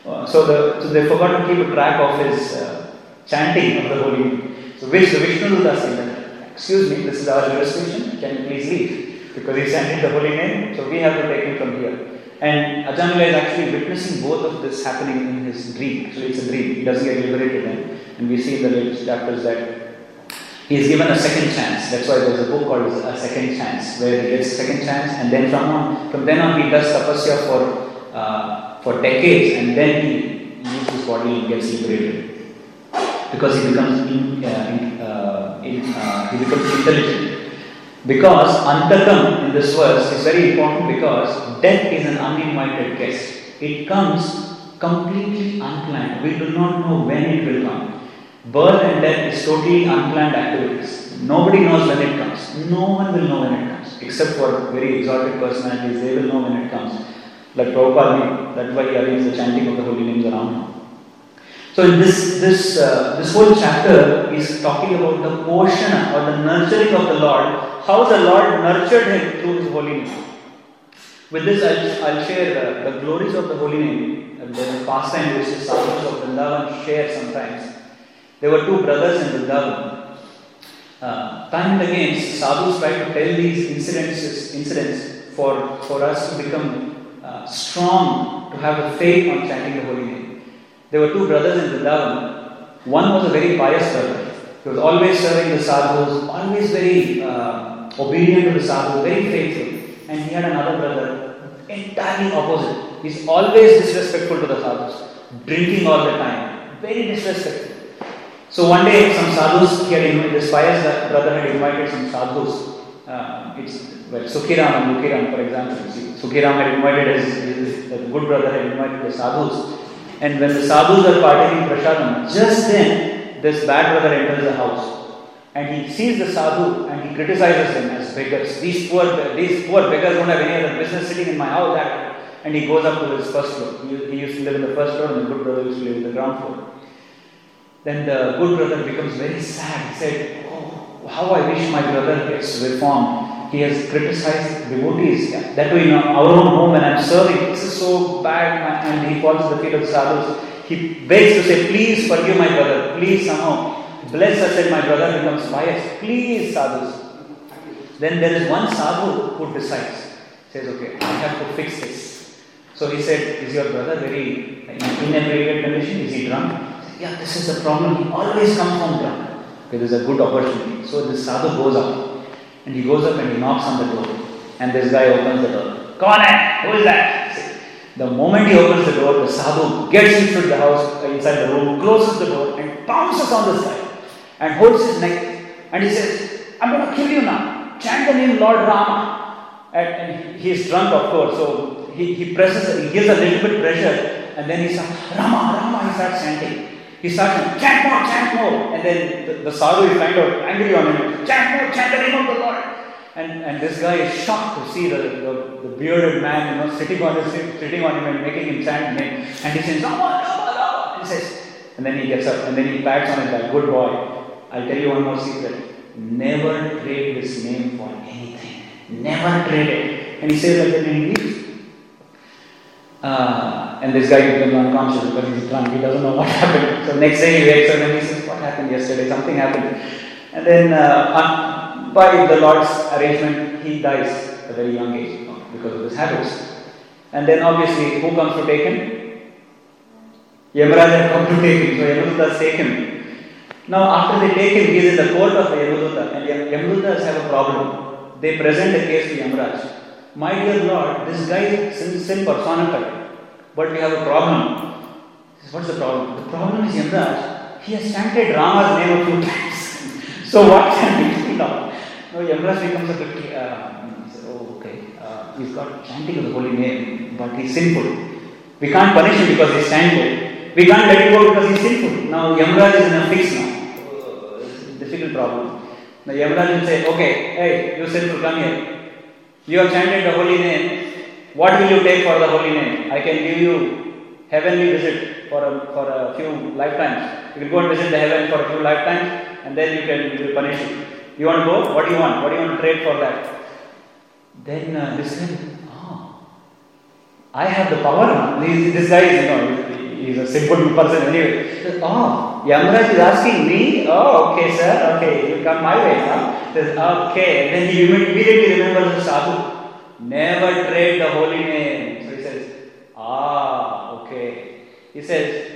S1: So they forgot to keep a track of his chanting of the holy name. So which the Vishnuduta said, excuse me, this is our jurisdiction, can you please leave? Because he chanted the holy name, so we have to take him from here. And Achandraya is actually witnessing both of this happening in his dream. Actually, it's a dream. He doesn't get liberated then. And we see in the latest chapters that he is given a second chance. That's why there's a book called A Second Chance, where he gets a second chance, and then from then on he does tapasya for decades, and then he leaves his body and gets liberated. Because he becomes intelligent. Because antakam in this verse is very important, because death is an uninvited guest. It comes completely unplanned. We do not know when it will come. Birth and death is totally unplanned activities. Nobody knows when it comes. No one will know when it comes. Except for very exotic personalities, they will know when it comes. Like Prabhupada, that's why he arranged the chanting of the holy names around him. So this whole chapter is talking about the poshana or the nurturing of the Lord, how the Lord nurtured him through his holy name. With this, I'll share the glories of the holy name. There's a pastime which the sadhus of Vrindavan share sometimes. There were two brothers in Vrindavan. Time and again, sadhus try to tell these incidents for us to become strong, to have a faith on chanting the holy name. There were two brothers in Vrindavan. One was a very pious brother. He was always serving the sadhus, always very obedient to the sadhus, very faithful. And he had another brother, entirely opposite. He's always disrespectful to the sadhus, drinking all the time, very disrespectful. So one day, some sadhus, this pious brother had invited some sadhus. Sukhiram and Lukiram, for example. Sukhiram had invited his good brother had invited the sadhus. And when the sadhus are partaking prasadam, just then this bad brother enters the house. And he sees the sadhu and he criticizes them as beggars. These poor beggars don't have any other business sitting in my house. And he goes up to his first floor. He used to live in the first floor, and the good brother used to live in the ground floor. Then the good brother becomes very sad. He said, "Oh, how I wish my brother gets reformed. He has criticized devotees. That way in our own home when I'm serving. This is so bad." And he falls at the feet of the sadhus. He begs to say, "Please forgive my brother. Please somehow bless us that my brother becomes pious. Please, sadhus." Then there is one sadhu who decides. Says, "Okay, I have to fix this." So he said, "Is your brother very inebriated condition? Is he drunk?" yeah, this is the problem. He always comes home drunk. Okay, this is a good opportunity. So this sadhu goes up. And he goes up and he knocks on the door. And this guy opens the door. Come on, who is that? The moment he opens the door, the sadhu gets inside the house, inside the room, closes the door and pounces on this guy. And holds his neck. And he says, I'm going to kill you now. Chant the name Lord Rama. And he is drunk, of course. So he presses, he gives a little bit pressure. And then he starts, Rama, Rama, he starts chanting. He starts, chant more. And then the sadhu is kind of angry on him. Chant more, chant the name of the Lord. And this guy is shocked to see the bearded man, sitting on him and making him chant the name. And he says, Rama, Rama, Rama. He says, and then he gets up and then he pats on his back. Good boy. I'll tell you one more secret. Never trade this name for anything. Never trade it. And he says that then he leaves. And this guy becomes unconscious because he's drunk. He doesn't know what happened. So next day he wakes up and he says, what happened yesterday? Something happened. And then by the Lord's arrangement, he dies at a very young age because of his habits. And then obviously, who comes to take him? Yamaraj had come to take him. So Yamadutas take him. Now after they take him, he is in the court of the Yamaduta. And Yamadutas have a problem. They present a case to Yamaraj. My dear Lord, this guy is sin personified. But we have a problem. He says, what's the problem? The problem is Yamaraj. He has chanted Rama's name a few times. So what can we do now? No, Yamaraj becomes a bit, he says, oh okay, he's got chanting of the holy name, but he's sinful. We can't punish him because he's chanted. We can't let him go because he's sinful. Now Yamaraj is in a fix now. It's a difficult problem. Now Yamaraj will say, okay, hey, you sinful, come here. You have chanted the holy name. What will you take for the holy name? I can give you heavenly visit for a few lifetimes. You will go and visit the heaven for a few lifetimes and then you will punish him. You want to go? What do you want? What do you want to trade for that? Then this guy, I have the power now. This guy is, he's a simple person anyway. Says, Yamaraj is asking me? Oh, okay, sir. Okay, you come my way. Huh? Says, okay. And then he immediately remembers the sadhu. Never trade the holy name. So he says, okay. He says,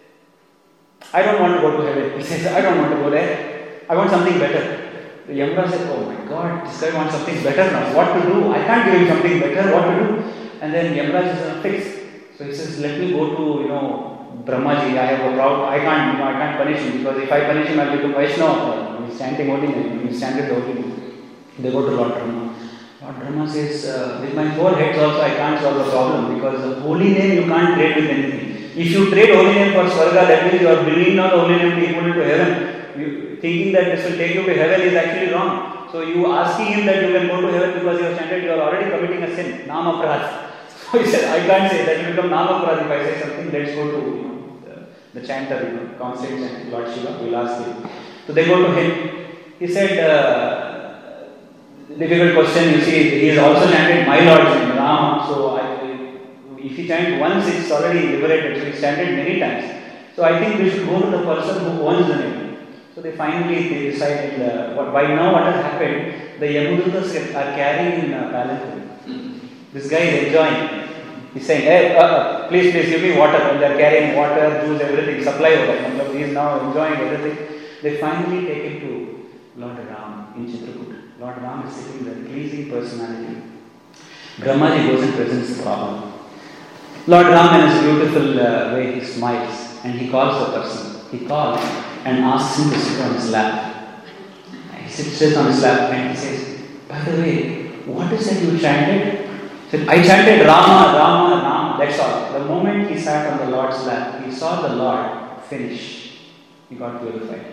S1: I don't want to go to heaven. He says, I don't want to go there. I want something better. The Yamaraj said, oh my God, this guy wants something better now. What to do? I can't give him something better. What to do? And then Yamaraj is in a fix. So he says, let me go to, Brahmaji. I have a problem. I can't punish him because if I punish him, I'll become Vaishnava. He's chanting holy name. He's chanted the holy name. They go to Lord Brahma. Lord Brahma says, with my 4 heads also I can't solve the problem because the holy name you can't trade with anything. If you trade holy name for Swarga, that means you are bringing down the holy name to equal to heaven. Thinking that this will take you to heaven is actually wrong. So you asking him that you can go to heaven because you have chanted, you are already committing a sin. Nama Prad. So he said, I can't say that you become Nama Prad if I say something. Let's go to the chanter, constant chant, Lord Shiva. We'll ask him. So they go to him. He said, difficult question, you see, he has also chanted my Lord's name, Rama. So if he chanted once, it's already liberated. So he's chanted many times. So I think we should go to the person who owns the name. So they decided, by now what has happened, the Yamadutas are carrying in palanquin. This guy is enjoying. He's saying, hey, please give me water. And they're carrying water, juice, everything, supply water. He is now enjoying everything. They finally take him to Lord Ram in Chitrakoot. Lord Ram is sitting there, pleasing personality. Brahmaji goes and presents the problem. Lord Ram in his beautiful way, he smiles and he calls the person. He calls and asks him to sit on his lap. He sits on his lap and he says, by the way, what is that you chanted? He said, I chanted Rama, Rama, Rama, that's all. The moment he sat on the Lord's lap, he saw the Lord finish. He got purified.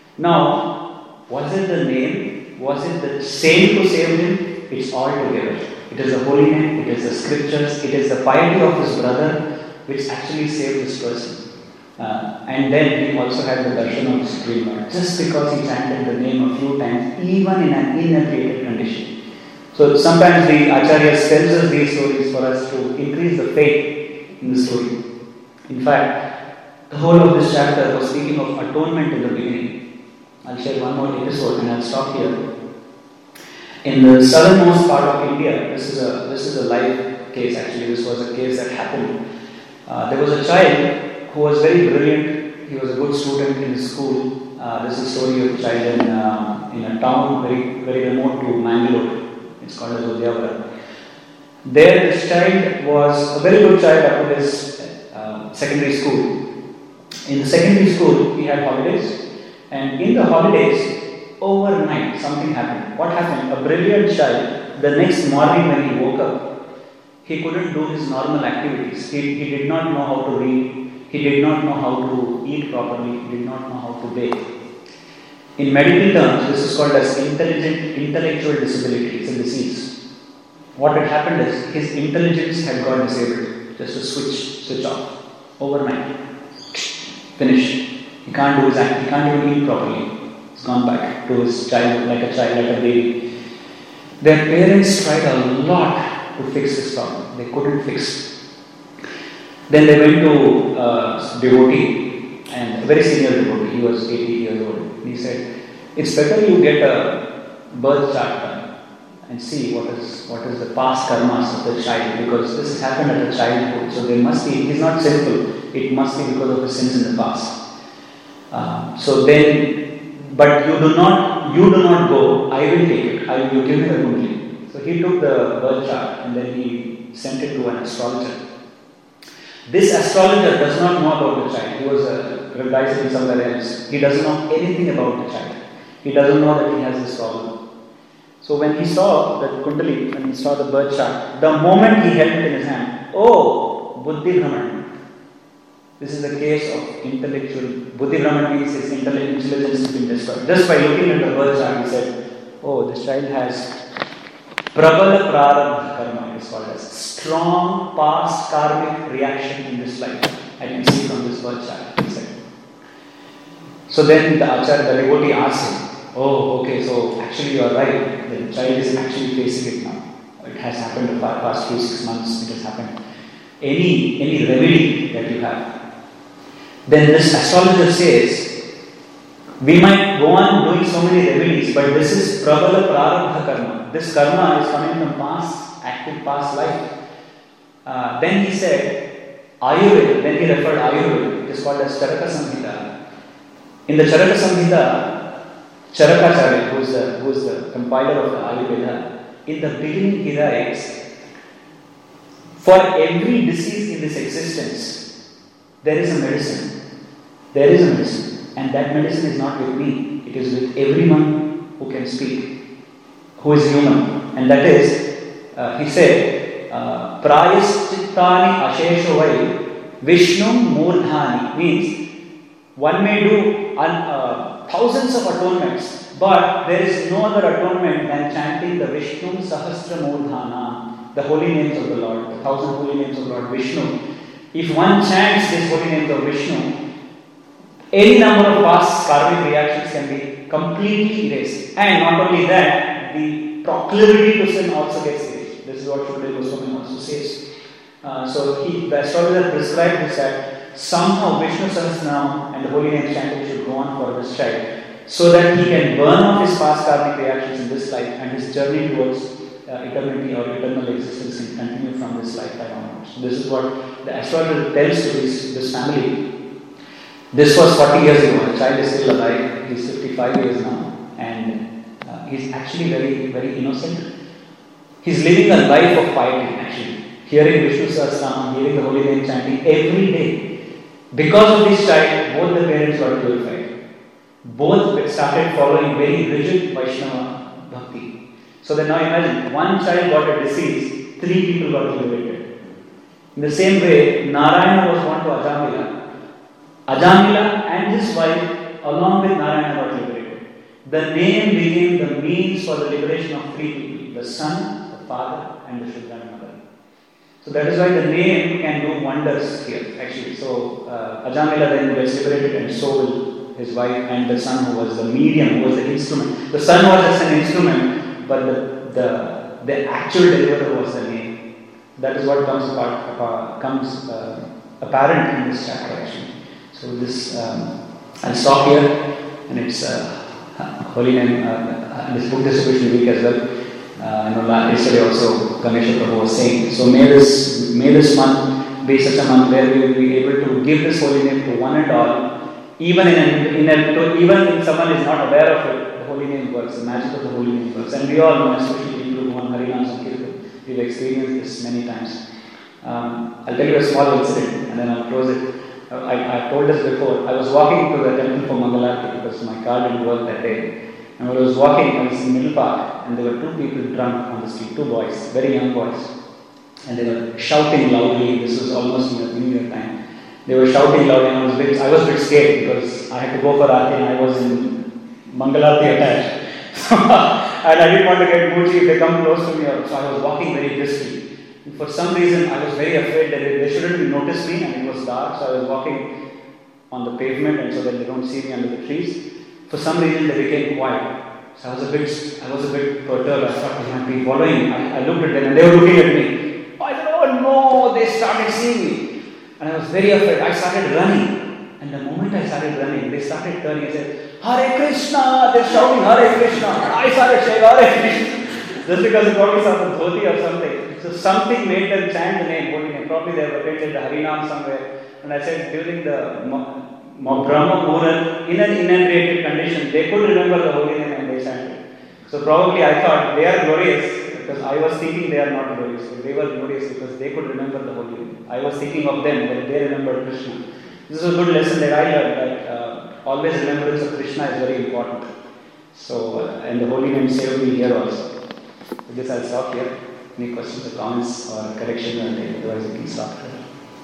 S1: Now, was it the name? Was it the saint who saved him? It's all together. It is the holy name, it is the scriptures, it is the piety of his brother which actually saved this person. And then he also had the darshan of the Supreme Lord. Just because he chanted the name a few times, even in an inebriated condition. So sometimes the Acharyas tells us these stories for us to increase the faith in the story. In fact, the whole of this chapter was speaking of atonement in the beginning. I'll share one more episode and I'll stop here. In the southernmost part of India, this is a live case actually. This was a case that happened. There was a child who was very brilliant. He was a good student in his school. This is a story of a child in a town very remote to Mangalore. It's called as Udyavara. There, this child was a very good child up to his secondary school. In the secondary school, he had holidays, and in the holidays, overnight, something happened. What happened? A brilliant child, the next morning when he woke up, he couldn't do his normal activities. He did not know how to read, he did not know how to eat properly, he did not know how to bathe. In medical terms, this is called as intellectual disability. It's a disease. What had happened is his intelligence had got disabled. Just a switch off overnight. Finished. He can't do his act. He can't even eat properly. He's gone back to his child, like a baby. Their parents tried a lot to fix this problem. They couldn't fix. Then they went to a devotee, and a very senior devotee. He was 80 years old. He said, "It's better you get a birth chart done and see what is the past karmas of the child, because this has happened at a childhood. So there must be. It is not simple. It must be because of the sins in the past. But you do not go. I will take it. You give me the kundali." So he took the birth chart and then he sent it to an astrologer. This astrologer does not know about the child. He was residing somewhere else. He doesn't know anything about the child. He doesn't know that he has this problem. So when he saw the kundali, when he saw the birth chart, the moment he held it in his hand, oh, Buddhi Brahman. This is the case of intellectual. Buddhi Brahman means his intelligence has been destroyed. Just by looking at the birth chart, he said, oh, this child has Prabala Prarabdha Karma, it is called as strong past karmic reaction in this life. I can see from this birth chart, he said. So then the Acharya, the devotee asked him, oh, okay, so actually you are right. The child is actually facing it now. It has happened the past few 6 months, it has happened. Any remedy that you have? Then this astrologer says, we might go on doing so many remedies, but this is Prabala Prarabdha Karma. This karma is coming from active past life. Then he said, Ayurveda, then he referred Ayurveda, it is called as Charaka Samhita. In the Charaka Samhita, Charakacharya, who is the compiler of the Ayurveda, in the beginning he writes, for every disease in this existence, there is a medicine. There is a medicine. And that medicine is not with me. It is with everyone who can speak, who is human. And that is, he said, Prayaschittani Asheshovai Vishnum Murdhani, means one may do thousands of atonements, but there is no other atonement than chanting the Vishnum Sahasra Murdhana, the holy names of the Lord, the 1,000 holy names of Lord Vishnu. If one chants these holy names of Vishnu, any number of past karmic reactions can be completely erased. And not only that, the proclivity to sin also gets erased. This is what Shukadeva Goswami also says. So the astrologer prescribed this that somehow Vishnu Sahasranam and the holy name chanting should go on for this child, so that he can burn off his past karmic reactions in this life and his journey towards eternity or eternal existence can continue from this lifetime onwards. This is what the astrologer tells to this family. This was 40 years ago. The child is still alive. He's 55 years now, and he's actually very, very innocent. He's living a life of piety, actually. Hearing Vishnu Sahasranam, hearing the holy name chanting every day. Because of this child, both the parents got purified. Both started following very rigid Vaishnava bhakti. So then now imagine, one child got a disease, 3 people got liberated. In the same way, Narayana was born to Ajamila. Ajamila and his wife, along with Narayana, got liberated. The name became the means for the liberation of 3 people, the son, the father, and the Shuddha mother. So that is why the name can do wonders here, actually. So Ajamila then gets liberated, and so will his wife and the son, who was the medium, who was the instrument. The son was just an instrument, but the actual deliverer was the name. That is what comes apparent in this chapter, actually. So this, I'll stop here, and it's Holy Name, this book distribution week as well. Yesterday also Ganesha Prabhu was saying. So may this month be such a month where we will be able to give this holy name to one and all, Even if someone is not aware of it, the holy name works, the magic of the holy name works. And we all know, especially people who want Harinam Sankirtan, we've experienced this many times. I'll tell you a small incident and then I'll close it. I told this before. I was walking to the temple for Mangalarti because my car didn't work that day. And when I was walking, I was in Middle Park and there were two people drunk on the street, two boys, very young boys. And they were shouting loudly. This was almost in the New Year time. They were shouting loudly and I was a bit scared because I had to go for Aarti and I was in Mangalarti attached. And I didn't want to get moody if they come close to me. So I was walking very briskly. And for some reason, I was very afraid that they shouldn't notice me and it was dark. So I was walking on the pavement and so that they don't see me under the trees. For some reason, they became quiet. So I was a bit perturbed. I thought they might be following. I looked at them and they were looking at me. I said, oh no, they started seeing me. And I was very afraid. I started running. And the moment I started running, they started turning and said, Hare Krishna! They're shouting Hare Krishna. And I started saying Hare Krishna. Just because they probably saw the dhoti or something. So something made them chant the name, holy name. Probably they have attended the Harinam somewhere. And I said during the Brahma Muhurat, in an inebriated condition, they could remember the holy name and they chanted. So probably I thought they are glorious. Because I was thinking they are not glorious, but they were glorious because they could remember the holy name. I was thinking of them, but they remembered Krishna. This is a good lesson that I learned, that always remembrance of Krishna is very important. So, and the holy name saved me here also. With this I'll stop here. Any questions or comments or corrections, otherwise you can stop here.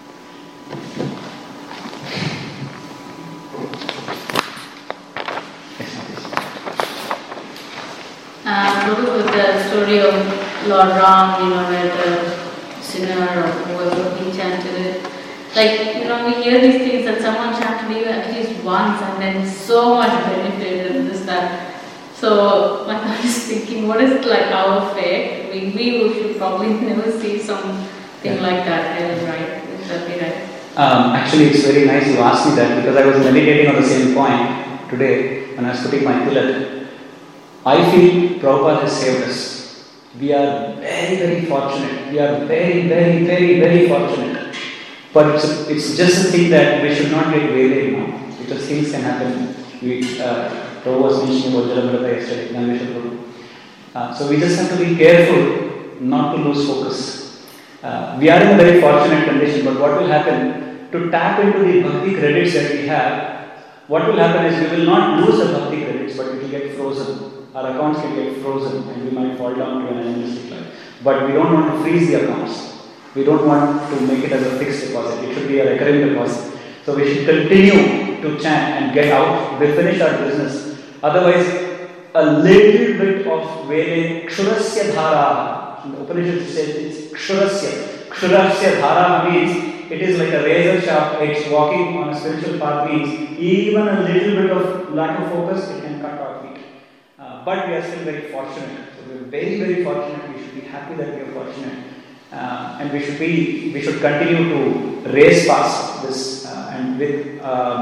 S2: With the story of Lord Ram, where the sinner or whoever he chanted it. We hear these things that someone chanted you at least once and then so much benefit and this, that. So my mind is thinking, what is our fate? We should probably never see something like that, right? Would that be right?
S1: Actually, it's very nice you asked me that because I was meditating on the same point today when I was putting my tilak. I feel Prabhupada has saved us. We are very, very fortunate. We are very, very, very, very fortunate. But it's just a thing that we should not get waylaid now. Because things can happen. Prabhupada was mentioning about Jalamrata yesterday, Gnaneshwar Prabhu. So we just have to be careful not to lose focus. We are in a very fortunate condition, but what will happen? To tap into the bhakti credits that we have, what will happen is we will not lose the bhakti credits, but it will get frozen. Our accounts can get frozen and we might fall down to an animalistic life. But we don't want to freeze the accounts. We don't want to make it as a fixed deposit. It should be a recurring deposit. So we should continue to chant and get out. We finish our business. Otherwise, a little bit of wailing, Kshurasya Dhara. The Upanishad says it's Kshurasya. Kshurasya Dhara means it is like a razor sharp edge. Walking on a spiritual path means even a little bit of lack of focus, it can cut our feet. But we are still very fortunate. So we are very, very fortunate. We should be happy that we are fortunate. And we should continue to race past this and with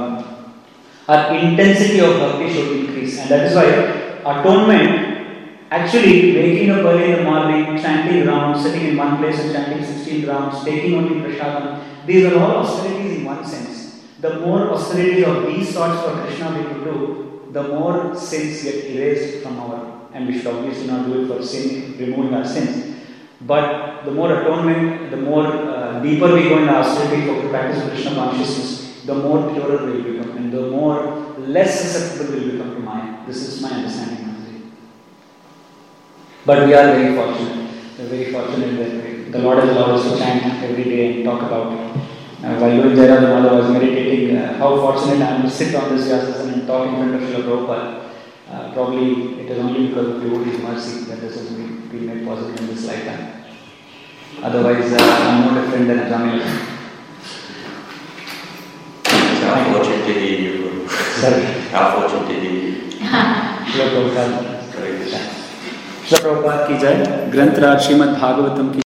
S1: our intensity of bhakti should increase. And that is why atonement, actually waking up early in the morning, chanting rounds, sitting in one place and chanting 16 rounds, taking only prasadam, these are all austerities in one sense. The more austerities of these sorts for Krishna we could do, the more sins get erased from and we should obviously not do it for sin, removing our sins. But the more atonement, the more deeper we go in our austerity for practice of Krishna consciousness, the more purer we will become and the more less susceptible we will become to Maya. This is my understanding. But we are very fortunate. We are very fortunate that the Lord has allowed us to chant every day and talk about it. While doing Jairam, I was meditating how fortunate I am to sit on this Vyasasana and talk in front of Srila Prabhupada. Probably it is only because of devotee's mercy that this has been made possible in this lifetime. Otherwise, I am no different than a Jamil.
S3: How fortunate did you?
S1: Sorry.
S3: How fortunate did you?
S1: Srila Prabhupada. Srila Prabhupada ki jai. Granth Raj Srimad Bhagavatam ki